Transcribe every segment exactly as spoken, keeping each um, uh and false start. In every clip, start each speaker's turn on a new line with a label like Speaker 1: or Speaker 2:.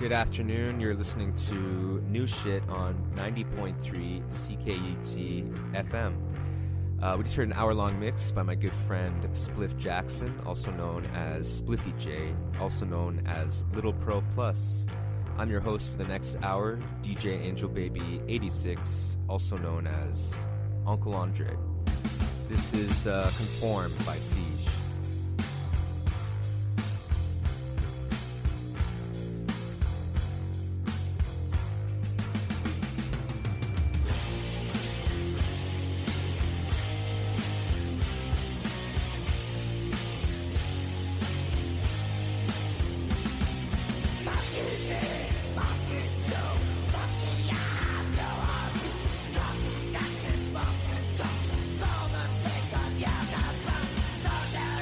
Speaker 1: Good afternoon. You're listening to New Shit on ninety point three C K U T F M. Uh, we just heard an hour-long mix by my good friend Spliff Jackson, also known as Spliffy J, also known as Little Pro Plus. I'm your host for the next hour, D J Angel Baby eighty-six, also known as Uncle Andre. This is uh, Conform by Siege.
Speaker 2: Down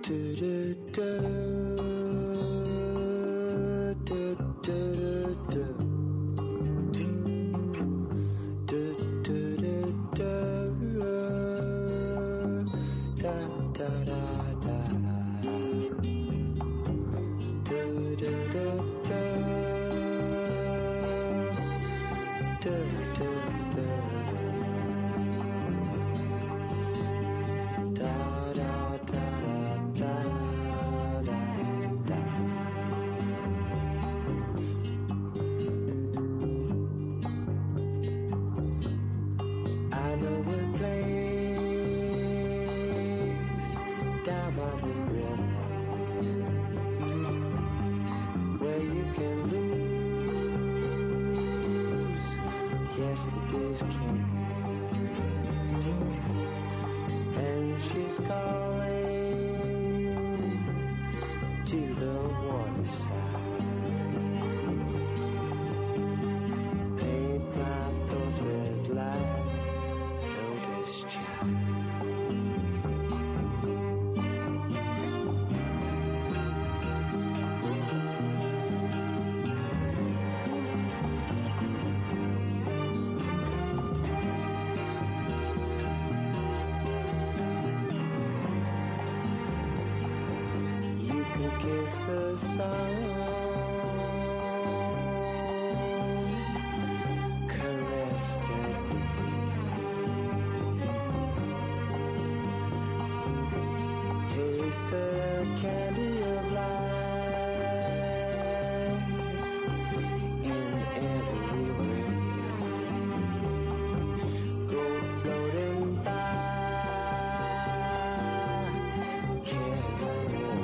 Speaker 2: Yesterday's king, and she's calling to the waterside. Paint my thoughts with light, notice child. Kiss the sun, caress the bee, taste the candy of life in every way. Go floating by, cares and woe.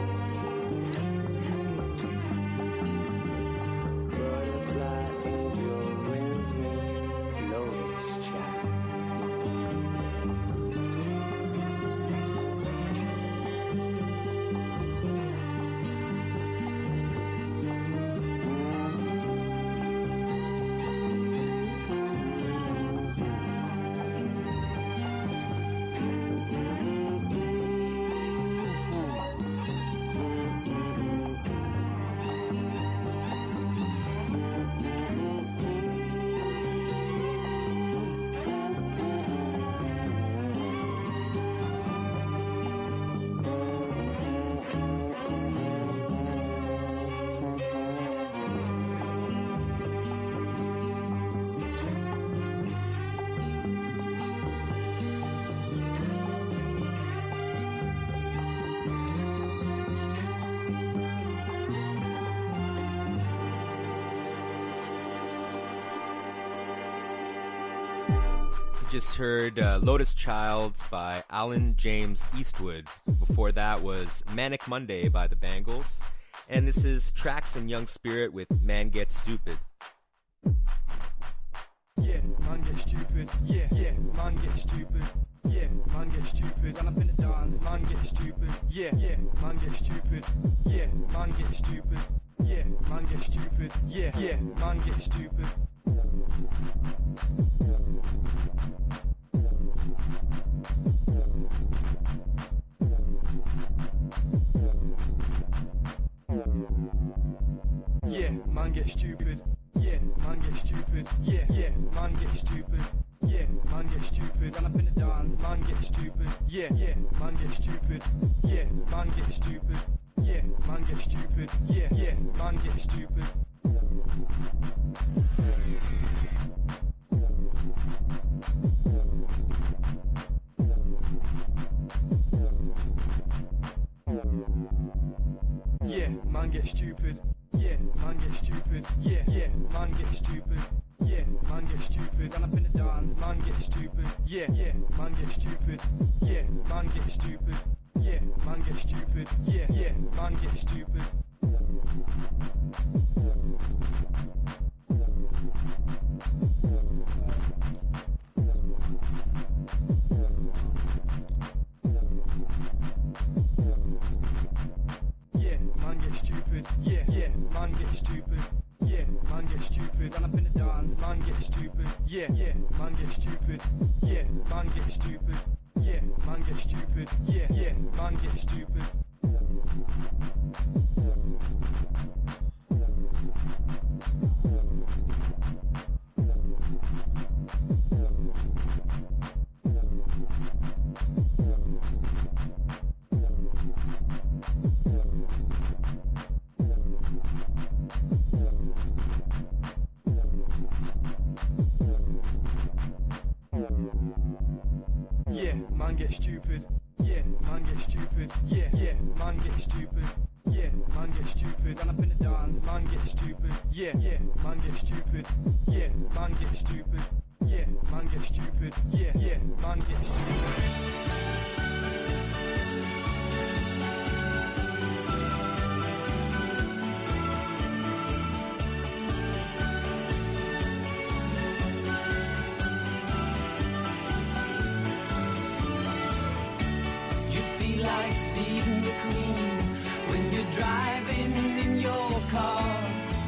Speaker 1: Just heard uh, Lotus Child by Alan James Eastwood. Before that was Manic Monday by the Bangles. And this is Tracks and Young Spirit with Man Get Stupid.
Speaker 3: Yeah, man get stupid. Yeah, yeah, man get stupid. Yeah, man get stupid. And up in the dance, man get stupid. Yeah, yeah, man get stupid. Yeah, man get stupid. Yeah, man get stupid. Yeah, yeah, man get stupid. Yeah, man get stupid. Yeah, man get stupid. Yeah, yeah, man get stupid. Yeah, man get stupid. And up in the dance, man get stupid. Yeah, yeah, man get stupid. Yeah, man get stupid. Yeah, man get stupid. Yeah, yeah, man get stupid. Yeah, man get stupid. Yeah, man get stupid. Yeah, yeah, man get stupid. Yeah, man get stupid. And up in the dance, man get stupid. Yeah, yeah, man get stupid. Yeah, man get stupid. Yeah, man get stupid. Yeah, yeah, man get stupid. Yeah, man get stupid. Yeah, yeah, man get stupid. Yeah, man get stupid. And up in the dance, man get stupid. Yeah, yeah, man get stupid. Yeah, man get stupid. Yeah, man get stupid. Yeah, yeah, man get stupid. Yeah, man get stupid. Yeah, man get stupid. Yeah, yeah, man get stupid. Yeah, man get stupid. Run up in the dance. Man get stupid. Yeah, yeah, man get stupid. Yeah, man get stupid. Yeah, man get stupid. Yeah, yeah, man get stupid.
Speaker 4: Like Steve McQueen when you're driving in your car,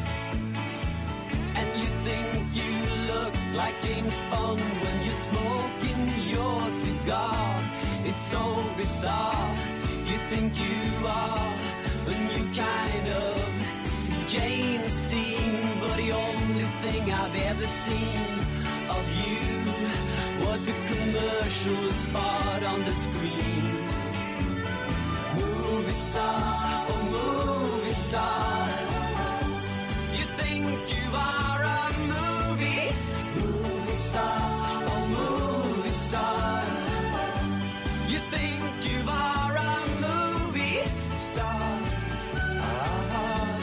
Speaker 4: and you think you look like James Bond when you're smoking your cigar. It's so bizarre. You think you are a new kind of James Dean, but the only thing I've ever seen of you was a commercial spot on the screen. Movie star, oh movie star, you think you are a movie, movie star, oh movie star, you think you are a movie star. Ah.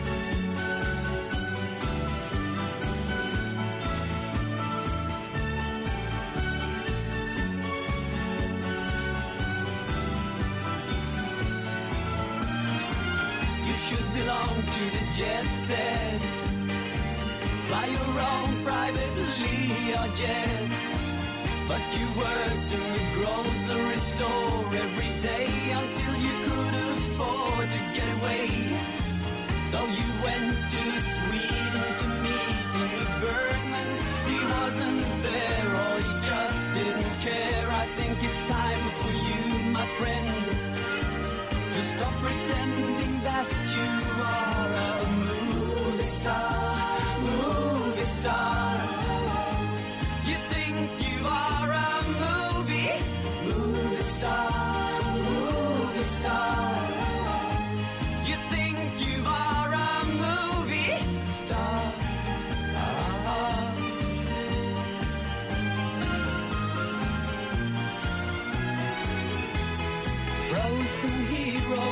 Speaker 4: Should belong to the jet set, fly your own privately or jet, but you worked in the grocery store every day until you could afford to get away. So you went to Sweden to meet Ingmar Bergman. He wasn't there or he just didn't care. I think it's time for you, my friend, to stop pretending that you are a movie star, movie star. You think you are a movie, movie star, movie star. You think you are a movie star. Ah. Frozen hero,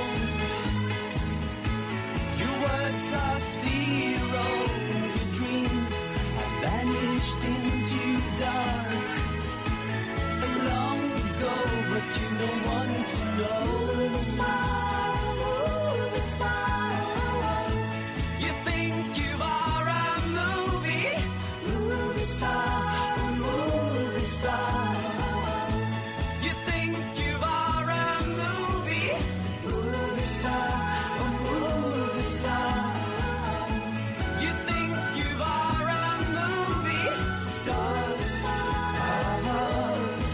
Speaker 4: your words are zero. Your dreams have vanished into dark long ago, but you don't want to know. Movie star, movie star. You think you are a movie, movie star, movie star. You think you are a movie, movie star, a movie star. You think you are a movie star, star, movie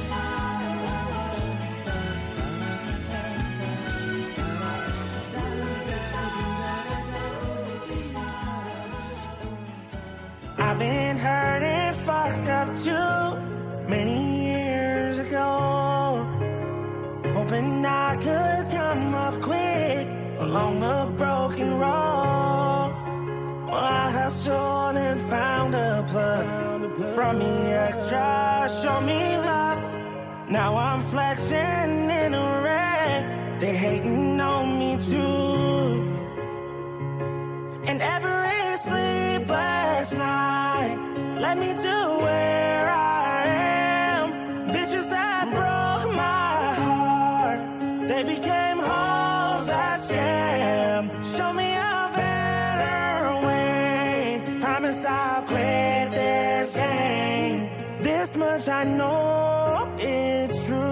Speaker 5: I've been hurt and fucked up too many years ago, hoping I could come up quick along the broken road. Well, I hustled and found a plug from me extra, show me love. Now I'm flexing in a wreck, they hating on me too. And every sleepless night led me to where I am. Bitches that broke my heart, they became hoes that scam. Show me a better way, promise I'll quit this game. This much I know it's true.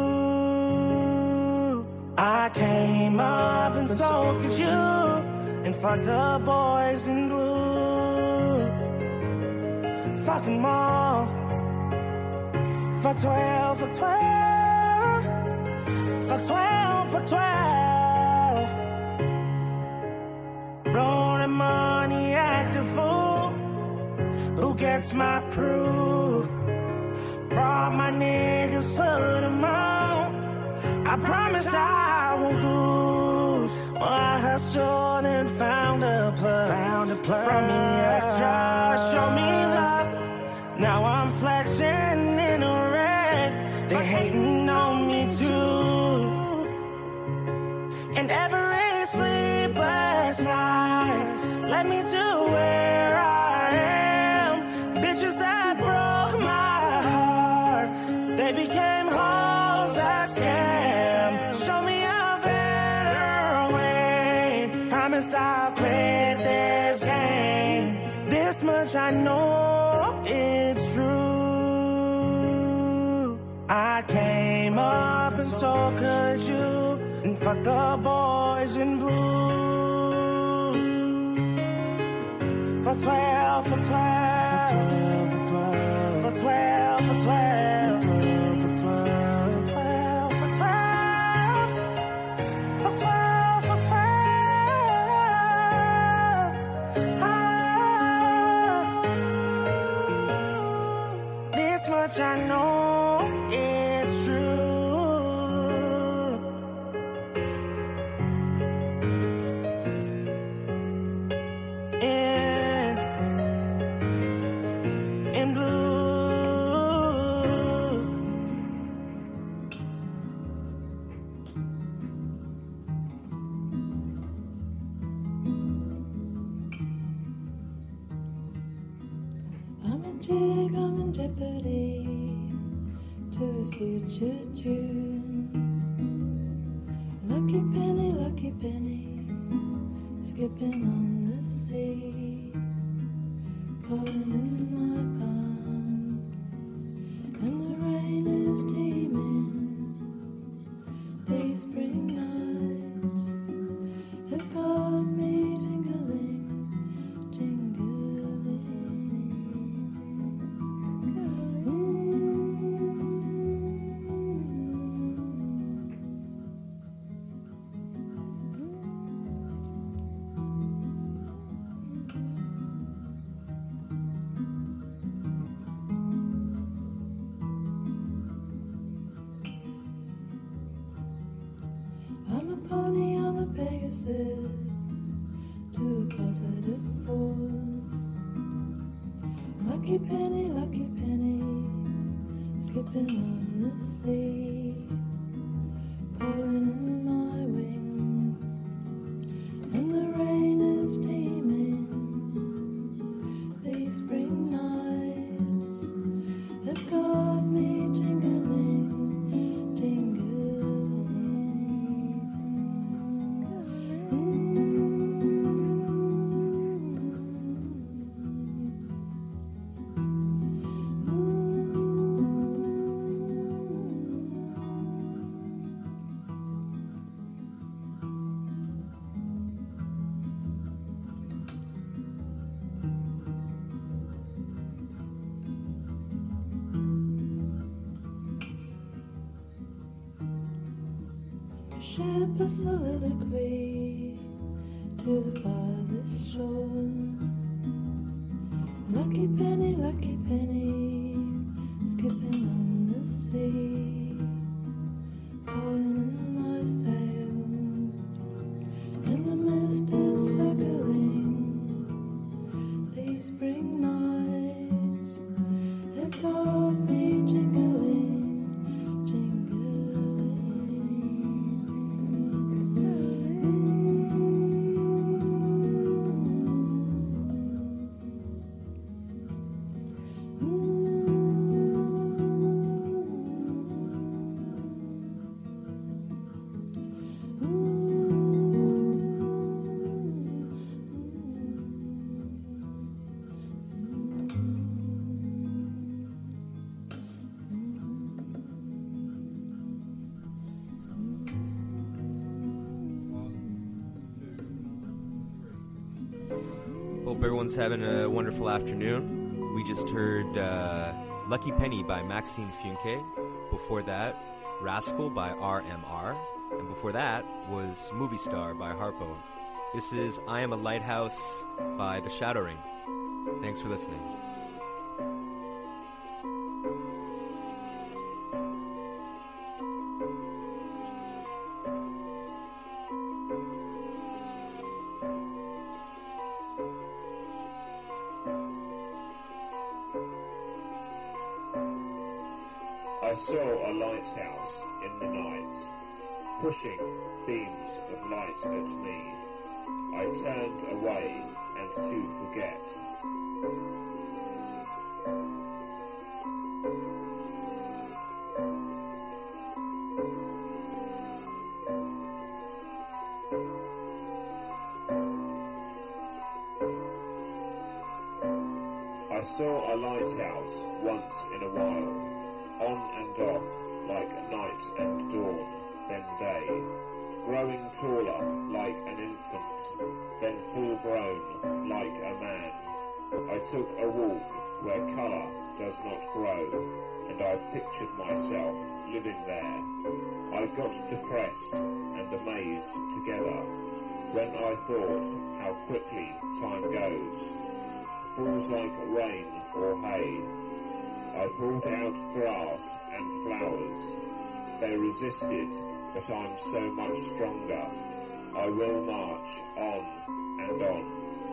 Speaker 5: I came up and so could you, and fuck the boys in blue. Fuck them all. Fuck twelve, fuck twelve. Fuck twelve, fuck twelve. that's my proof. Brought my niggas, put them on. I promise I won't lose. Well, I hustled and found a plug. Found a plug. From the extra, show me love. Now I'm flexing in a wreck. They hating on me too. And every sleepless night led me to where I am. Bitches that broke my heart, they became hoes that scam. Show me a better way. Promise I'll play this game. This much I know it's true. I came up and so could you. And fuck the boys in blue. For twelve, for twelve, for twelve, for twelve, for twelve, for twelve, for twelve, for twelve, for twelve, for twelve. This much I know it's true. In, in blue.
Speaker 6: I'm a jig, I'm in jeopardy to a future tune. Lucky penny, lucky penny, skipping on the sea, calling in my palm, and the rain is teeming. These spring nights have got me jingling, jingling. I'm a pony, I'm a Pegasus to a positive force. Lucky penny, lucky penny, skipping on the sea, pulling in my wings, and the rain is teeming. These spring nights have got me jingling, jingling. Ship a soliloquy to the farthest shore. Lucky penny, lucky penny, skipping on the sea, calling in my sails, and the mist is circling. These spring nights have got me jingling, jingling.
Speaker 1: Hope everyone's having a wonderful afternoon. We just heard uh, Lucky Penny by Maxine Funke. Before that, Rascal by R M R. And before that was Movie Star by Harpo. This is I Am a Lighthouse by The Shadow Ring. Thanks for listening.
Speaker 7: saw a lighthouse in the night, pushing beams of light at me. I turned away and to forget. I saw a lighthouse once in a while, on and off like night and dawn, then day, growing taller like an infant, then full grown like a man. I took a walk where colour does not grow, and I pictured myself living there. I got depressed and amazed together when I thought how quickly time goes, falls like rain or hay. I pulled out grass and flowers. They resisted, but I'm so much stronger. I will march on and on.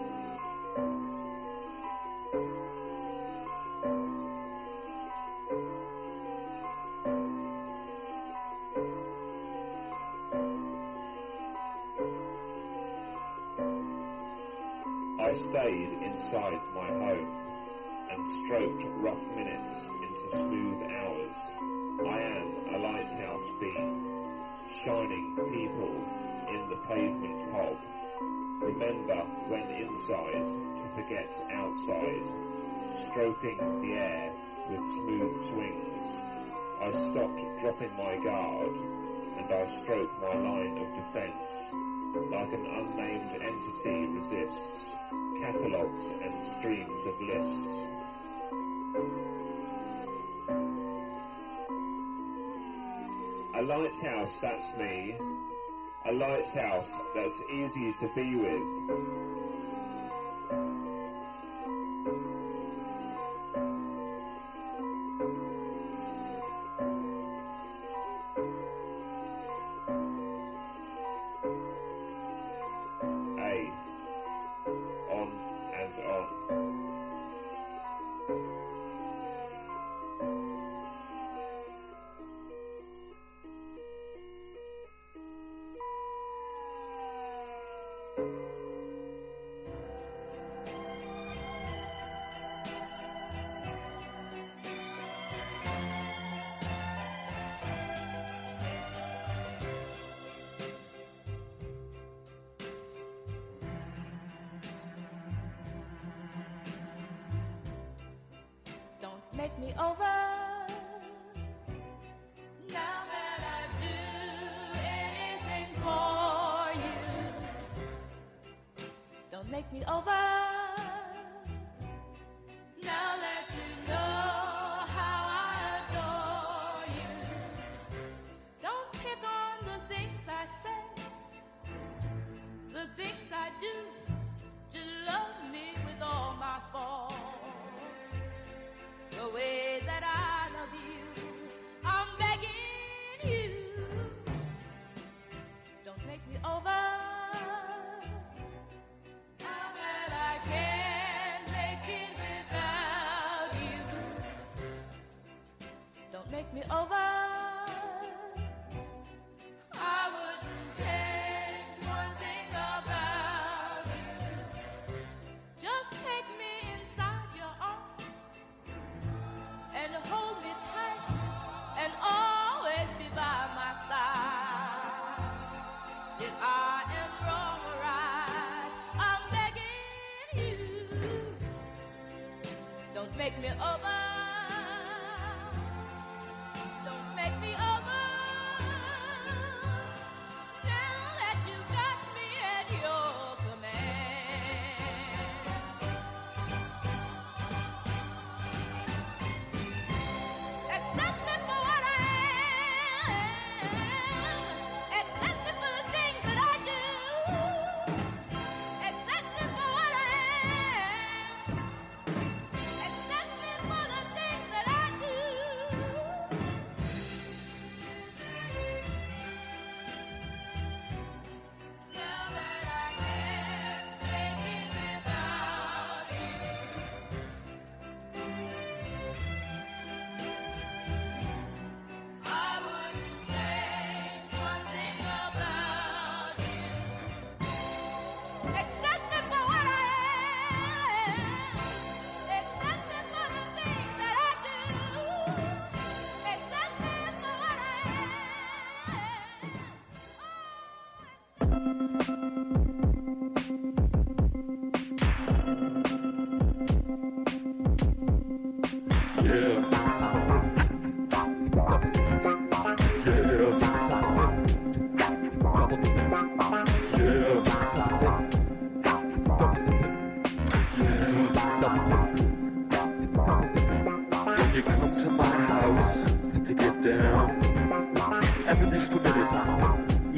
Speaker 7: I stayed inside my home and stroked rough minutes into smooth hours. I am a lighthouse beam, shining people in the pavement hob. Remember when inside to forget outside, stroking the air with smooth swings. I stopped dropping my guard, and I stroke my line of defence, like an unnamed entity resists catalogues and streams of lists. A lighthouse, that's me. A lighthouse that's easy to be with. A. On and on.
Speaker 6: Make me over. Now that I do anything for you, don't make me over. Now that you know how I adore you, don't pick on the things I say, the things I do. Just love me with all my faults. The way that I love you, I'm begging you, don't make me over. Now that I can't make it without you, don't make me over. I wouldn't change one thing about you. Just take me inside your arms and hold me tight and always be by my side. If I am wrong or right, I'm begging you, don't make me over. Don't make me over. Now that you got me at your command. Accept me for what I am. Accept me for the things that I do. Accept me for what I am. Accept me for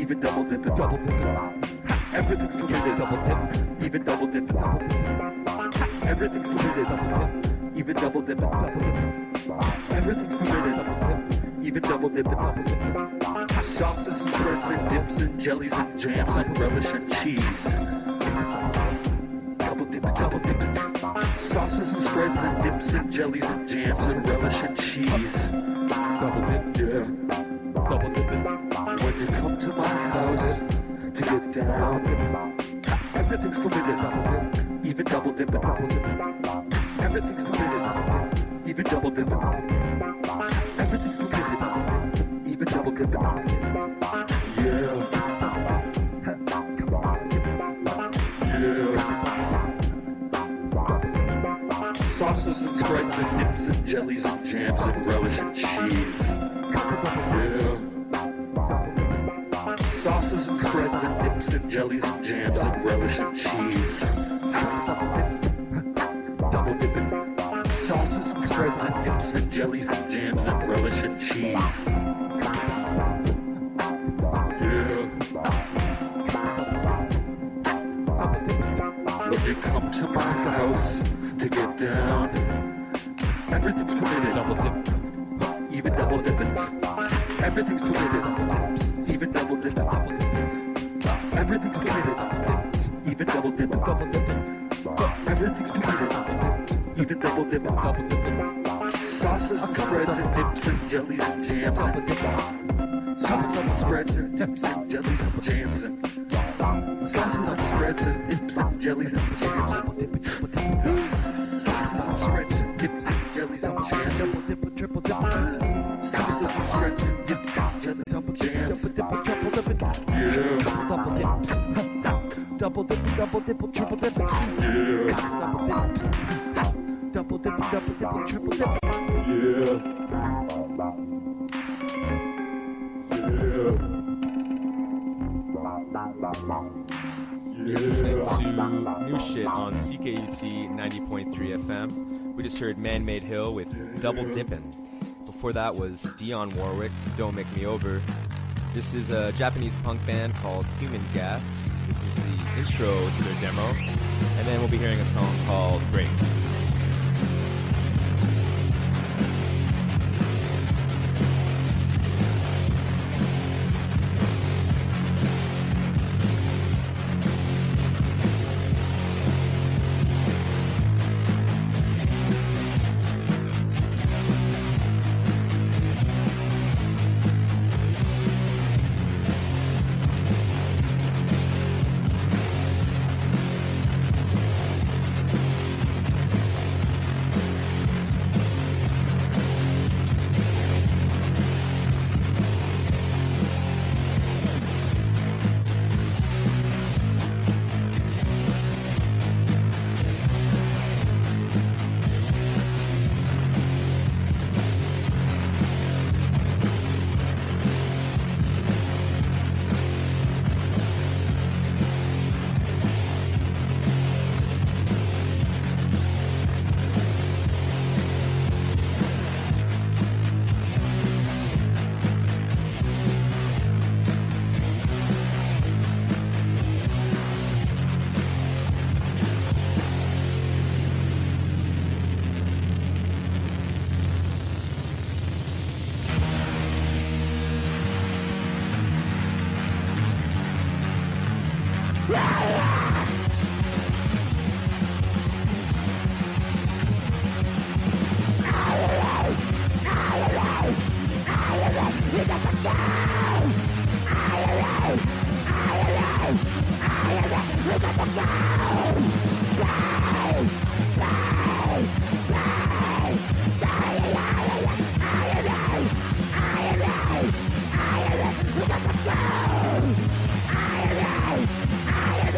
Speaker 8: even double dipping, double dipping. Everything's permitted, double dip, even double dipping, double dipping. Everything's permitted, double dip, even double dipping, double dipping. Everything's permitted, double dip, even double dipping, double dipping. Sauces and spreads and dips and jellies and jams and relish and cheese. Double dipping, double dipping. Sauces and spreads and dips and jellies and jams and relish and cheese. Double dip, yeah. Double dipping. When you come to my house to get down, everything's permitted. Double dip, even double dipping. Double dipping. Everything's permitted. Even double dipping. Everything's permitted. Even double dipping. Yeah. Yeah. Sauces and spreads and dips and jellies and jams and relish and cheese. Yeah. Sauces and spreads and dips and jellies and jams and relish and cheese. Double dipping. Sauces and spreads and dips and jellies and jams and relish and cheese. Yeah. When you come to my house to get down, everything's permitted. Double dip, even double dipping. Everything's permitted. Double dips, even double dipping. Double dipping. Everything's permitted. Double dips, even double dipping. Double dipping. Everything's permitted. Double dips, even double dipping. Double dipping. Sauces and spreads and dips and jellies and jams and sauces and spreads and dips and jellies and jams and sauces and spreads and dips and jellies and jams and sauces and spreads and dips and jellies and jams. Double dip, triple dip. Sauces and spreads and dips and jellies and jams. Double dip, triple dip. Yeah. Double dips. Double dip, double dip, triple dip. Yeah. Double dips. Double dip, double dip, triple dip. Yeah.
Speaker 1: You're listening to New Shit on C K U T ninety point three F M. We just heard Man-Made Hill with Double Dippin'. Before that was Dionne Warwick, Don't Make Me Over. This is a Japanese punk band called Human Gas. This is the intro to their demo. And then we'll be hearing a song called Break.
Speaker 9: I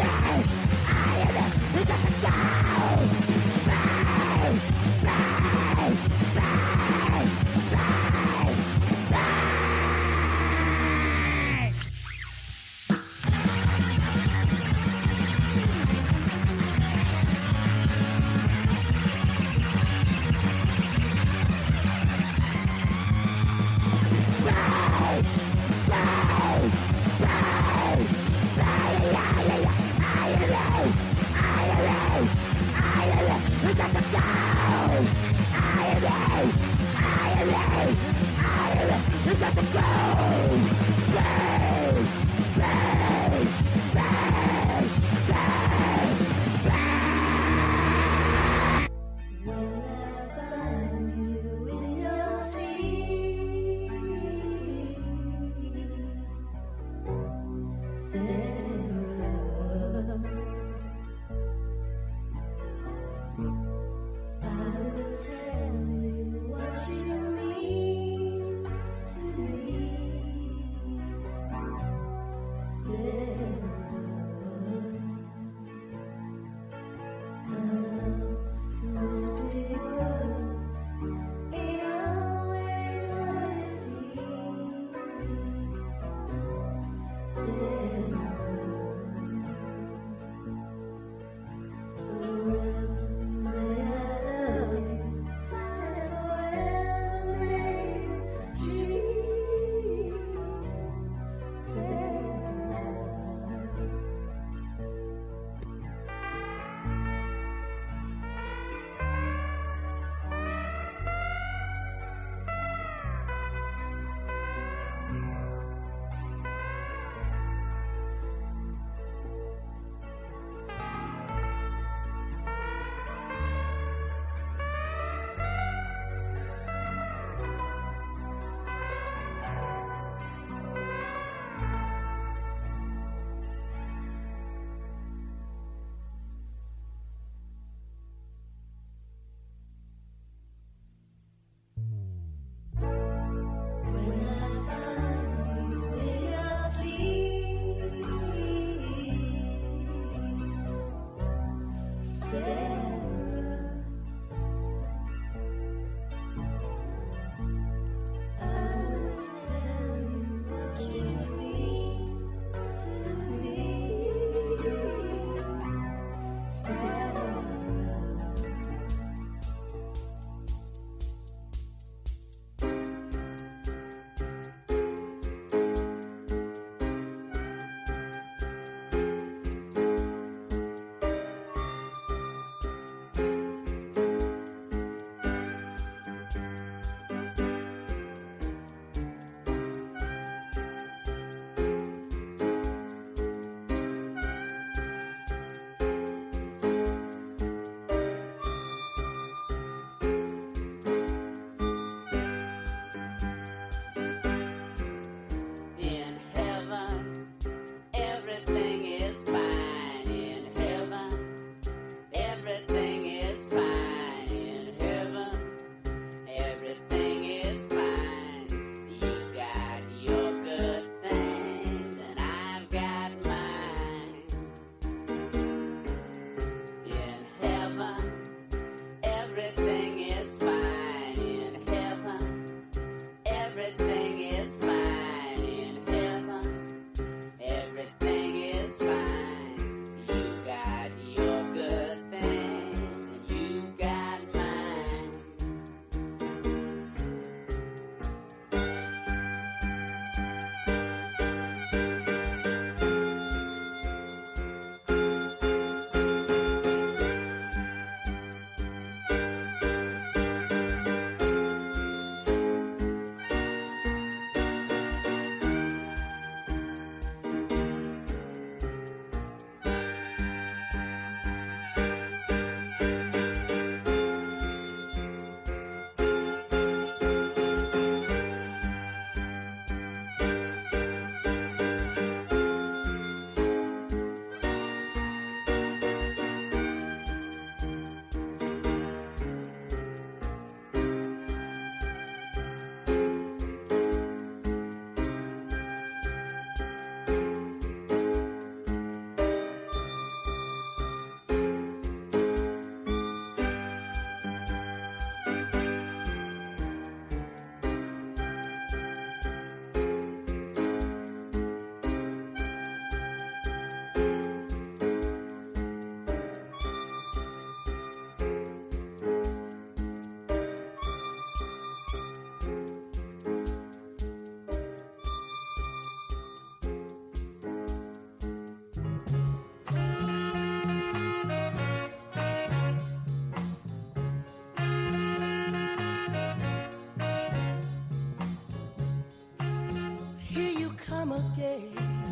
Speaker 5: again.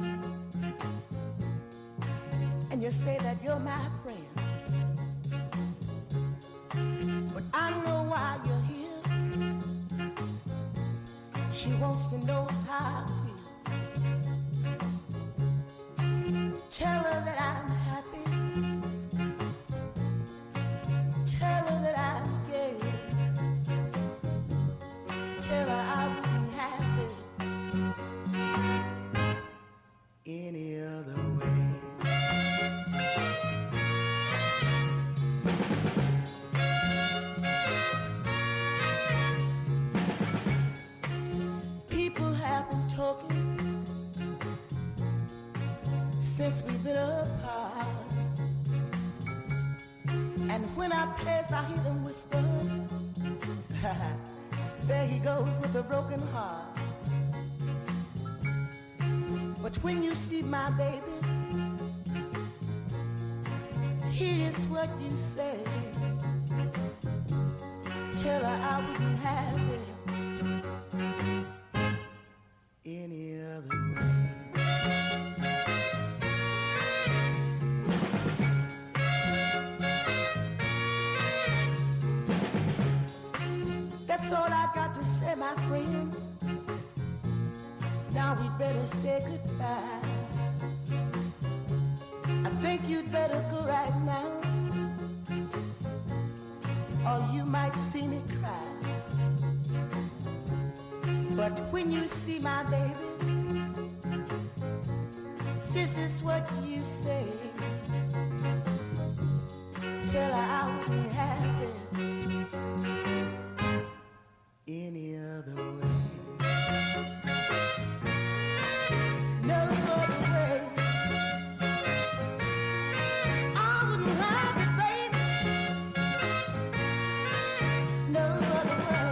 Speaker 5: And you say that you're my friend. But I know why you're here. She wants to know how I feel. Tell her that I'm happy. Tell her that I'm gay. Tell her I wouldn't have it any other way. People have been talking since we've been apart. And when I pass, I hear them whisper, there he goes with a broken heart. But when you see my baby, here's what you say. Tell her I wouldn't have it any other way. That's all I got to say, my friend. Now we better say goodbye. I think you'd better go right now, or you might see me cry. But when you see my baby, this is what you say. Tell her I wouldn't have it any other way. No other way. I wouldn't have it, baby. No other way.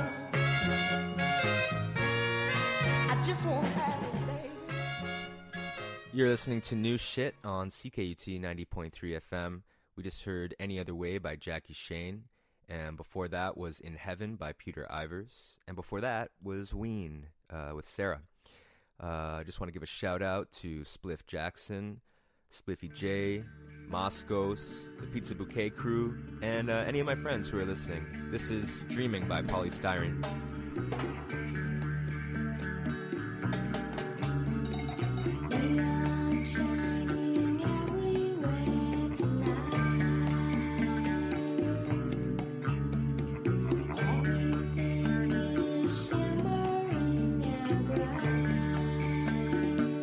Speaker 5: I just won't have it, baby.
Speaker 1: You're listening to New Shit on C K U T ninety point three F M. We just heard Any Other Way by Jackie Shane. And before that was In Heaven by Peter Ivers. And before that was Ween uh, with Sarah. Uh, I just want to give a shout out to Spliff Jackson, Spliffy J, Moscos, the Pizza Bouquet crew, and uh, any of my friends who are listening. This is Dreaming by Polystyrene.
Speaker 9: Neon shining everywhere tonight. Everything is shimmering and bright.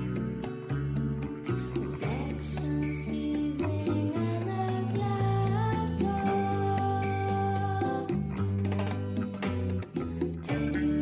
Speaker 9: Reflections freezing on a glass door. Did you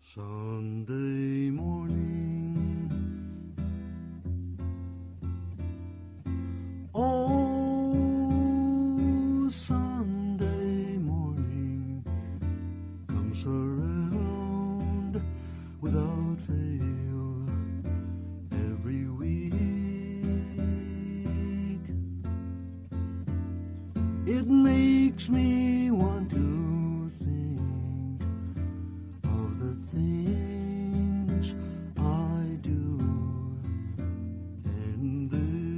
Speaker 10: Sunday morning, oh, Sunday morning comes around without fail every week. It makes me want to think of the things I do, and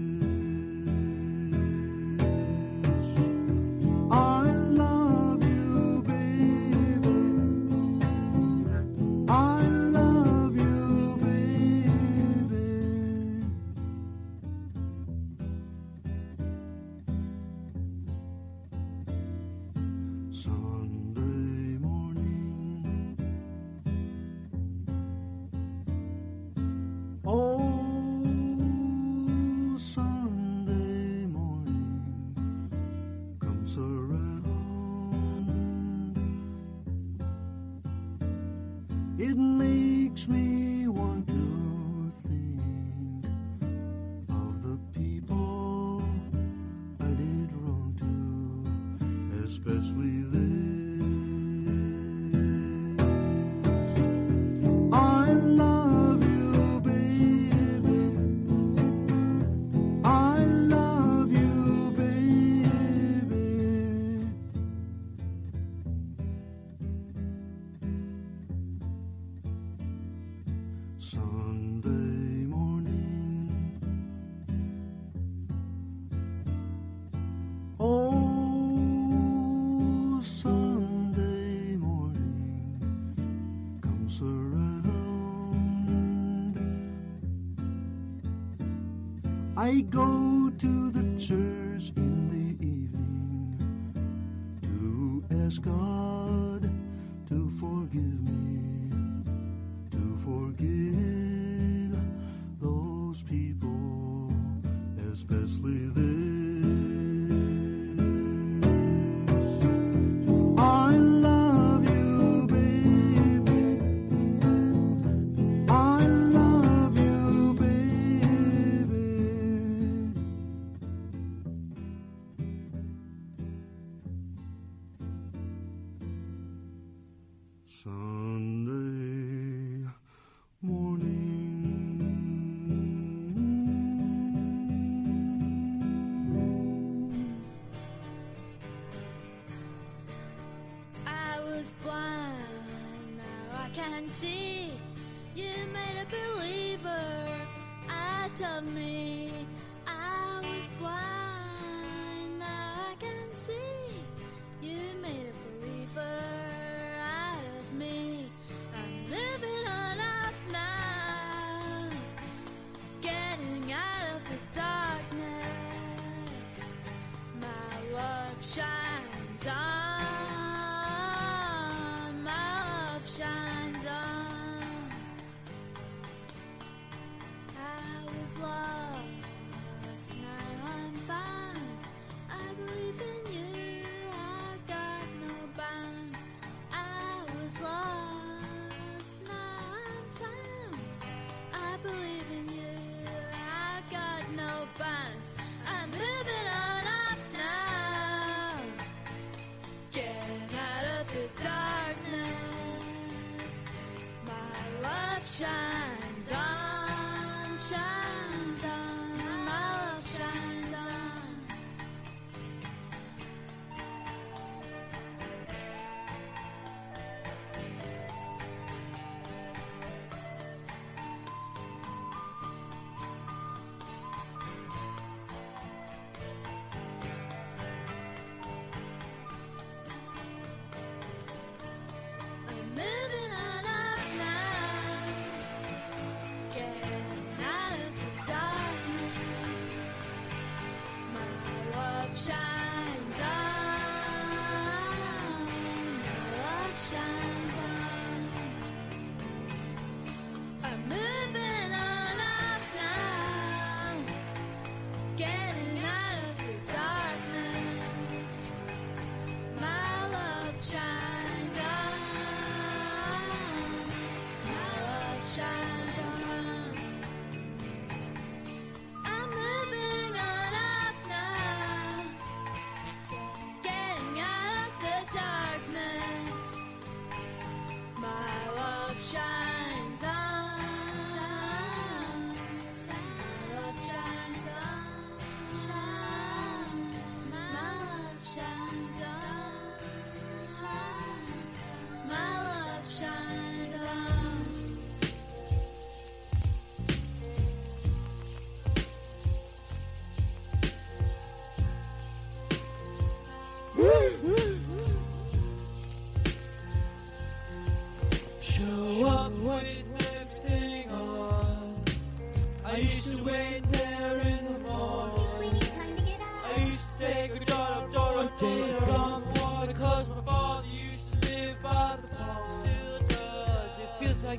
Speaker 10: this I love you, baby. I love you, baby. Sunday morning, oh, Sunday morning comes around. It makes me want to think of the people I did wrong to, especially this. I love you, baby. I love you, baby. Sunday morning, oh, Sunday morning comes around. I go to the church in the evening to ask God to forgive me, to forgive those people, especially this. I love you, baby. I love you, baby. Sunday morning.
Speaker 9: I was blind, now I can see. You made a believer out of me. I was blind, now I can see. You made a believer out of me. I'm living on up now, getting out of the darkness. My love shines on, my love shines on. I was lost, now I'm found. I believe in you, I got no bounds. I was lost, now I'm found. I believe in you, I got no bounds. I'm moving on up now, getting out of the darkness. My love shines on, shines on, my love shines on.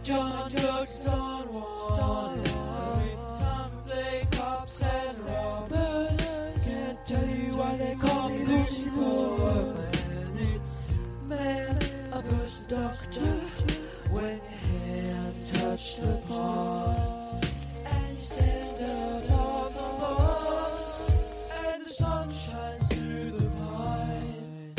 Speaker 11: John drugs Don Juan. Every time I play cops and robbers, can't tell you why they call me Lucy Boy. Man, it's man, I push the doctor when your hand touch the pond, and you stand up on the bus, and the sun shines through the pine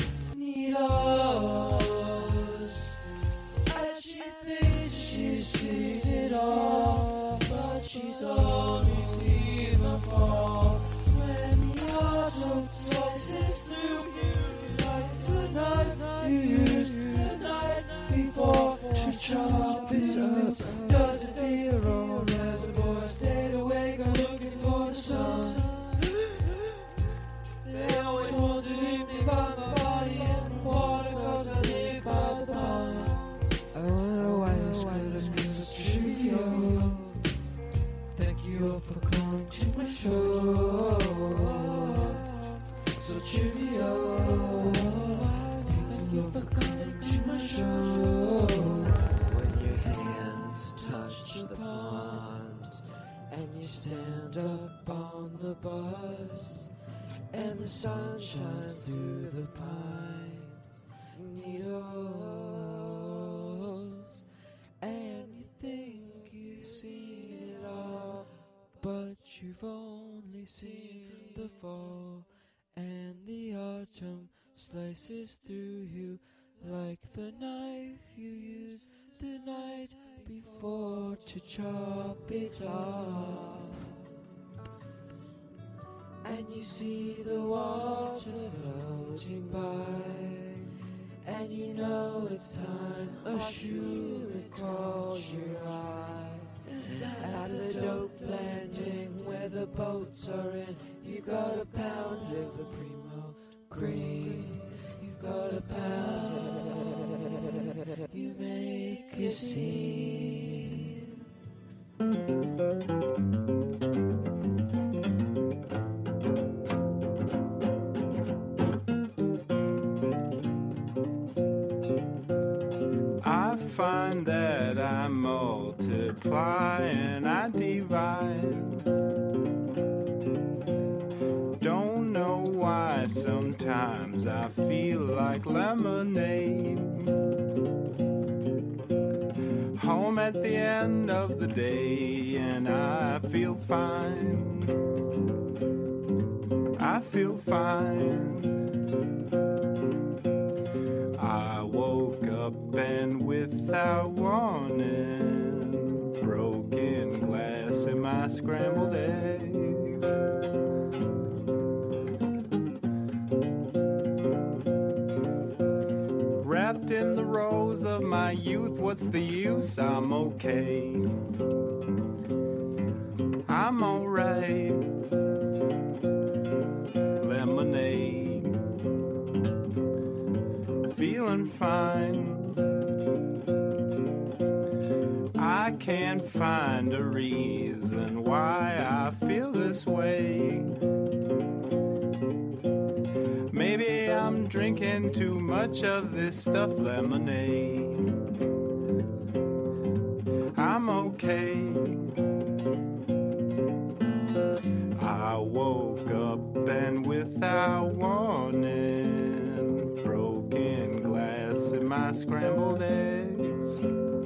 Speaker 11: needles, and she thinks she's seen it all, but she's only seen the fall. When the autumn slices through you, like the knife you used the night before to chop it up. Does it feel wrong as the boy stayed awake looking for the sun? They always wondered if they found my body in the water, cause I live by the pond. I wonder why this could have been so trivial. Thank you all for coming to my show. So trivial. Thank you for coming to my show. When your hands touch the pond, and you stand up on the bus, and the sun shines through the pines needles, and you think you've seen it all, but you've only seen the fall, and the autumn slices through you like the knife you used the night before to chop it off. And you see the water floating by, and you know it's time a shoe calls your eye. At the dope landing where the boats are in, you got a pound of the primo cream. You've got a pound it, you make a scene.
Speaker 12: I find that I multiply and I divide. Don't know why sometimes I feel like lemonade. Home at the end of the day and I feel fine. I feel fine. I woke up and without warning, broken glass in my scrambled eggs. Wrapped in the rose of my youth, what's the use? I'm okay. I'm alright. Lemonade. Feeling fine. I can't find a reason why I feel this way. Maybe I'm drinking too much of this stuff, lemonade. I'm okay. I woke up and without warning, broken glass in my scrambled eggs.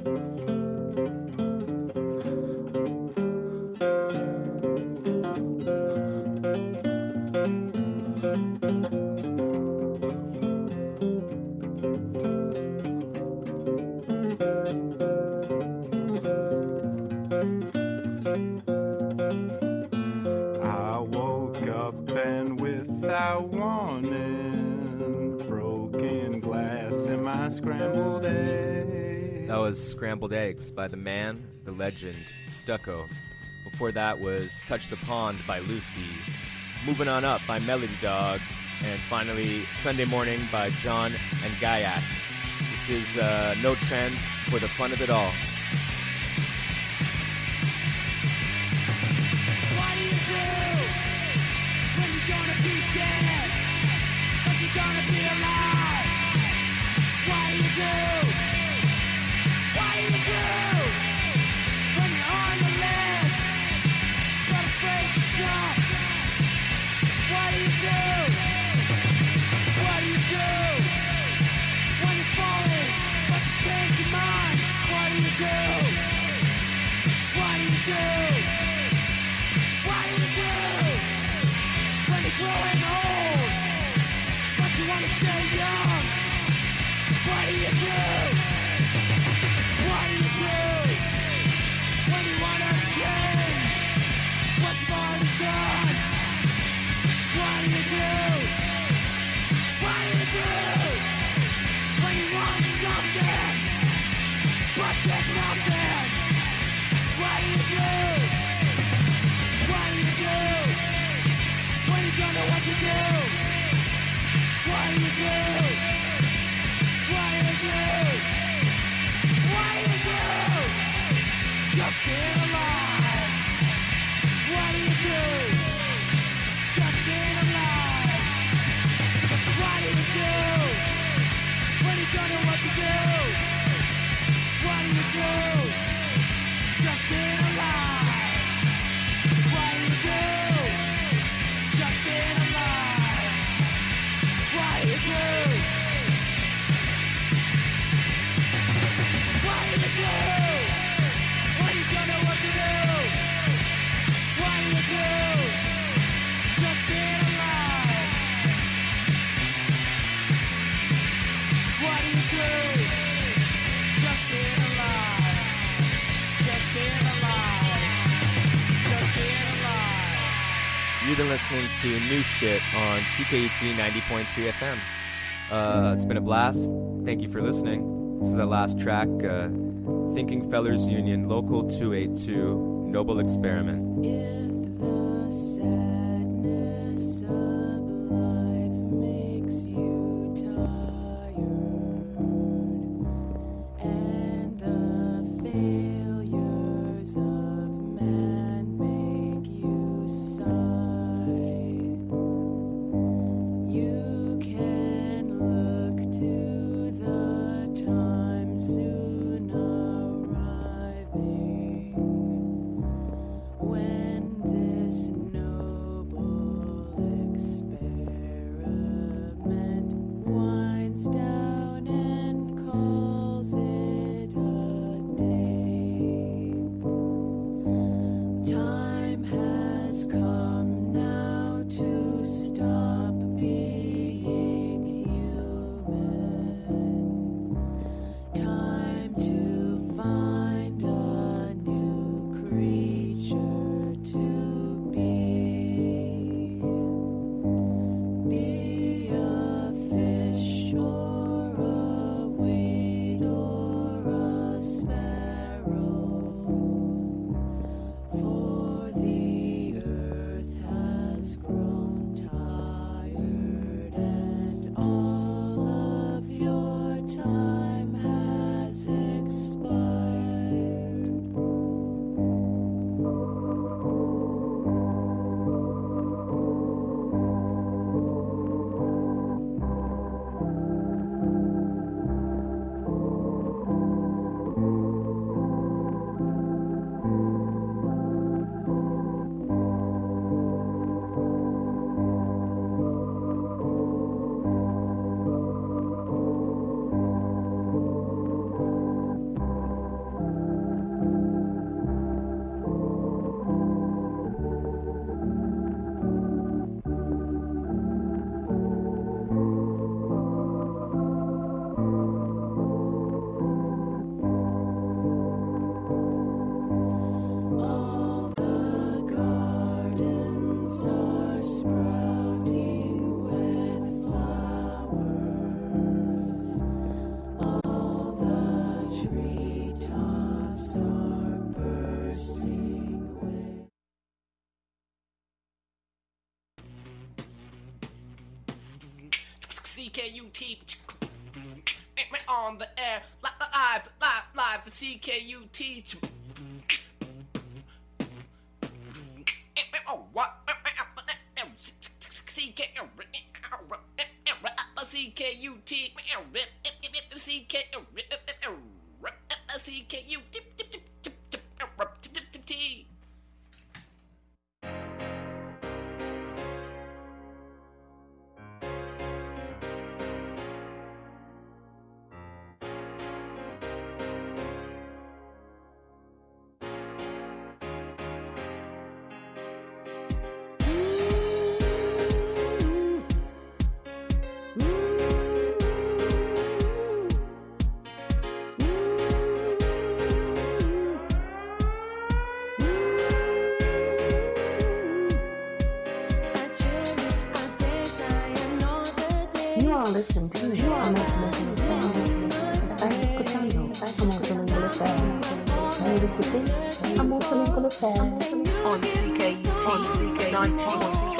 Speaker 12: I woke up and without warning, broken glass in my scrambled eggs.
Speaker 1: That was Scrambled Eggs by the man, the legend, Stucco. Before that was Touch the Pond by Lucy, Moving On Up by Melody Dog, and finally Sunday Morning by John and Gaiac. This is uh, No Trend for the fun of it all.
Speaker 4: What do you do when you're gonna be dead, but you're gonna be alive? What do you do? What do you do?
Speaker 11: What do you do? What do you do? What do you do? Just being alive. What do you do? Just being alive. What do you do? When you don't know what to do? What do you do? Just being alive. What do you do? Just being alive. What do you do? What do you do? When you don't know what to do? What do you do? Just being alive. What do you do? Just being alive. Just being alive. Just being alive.
Speaker 1: You've been listening to New Shit on C K U T ninety point three F M. Uh, it's been a blast. Thank you for listening. This is the last track, uh, Thinking Fellers Union, Local two eighty-two, Noble Experiment.
Speaker 9: If the sadness of life makes you tired, and the failures of man make you sigh, you can look to the time soon arriving, when this noble experiment winds down and calls it a day. Time has come now to stop being human. Time to find a new creature to be. Be a fish or a weed or a sparrow, for the earth has grown tired and all of your time has expired. All the gardens are sprouting with flowers. All the treetops are bursting with
Speaker 13: C K U T on the air, live, live, live, live for C K U T. Oh, what? C K C K U T C K C K U T.
Speaker 14: You are listening to You are listening to Estás escuchando Amor Solo Inglaterra. May repetir Amor Solo Inglaterra. On C K U T, C K nineteen.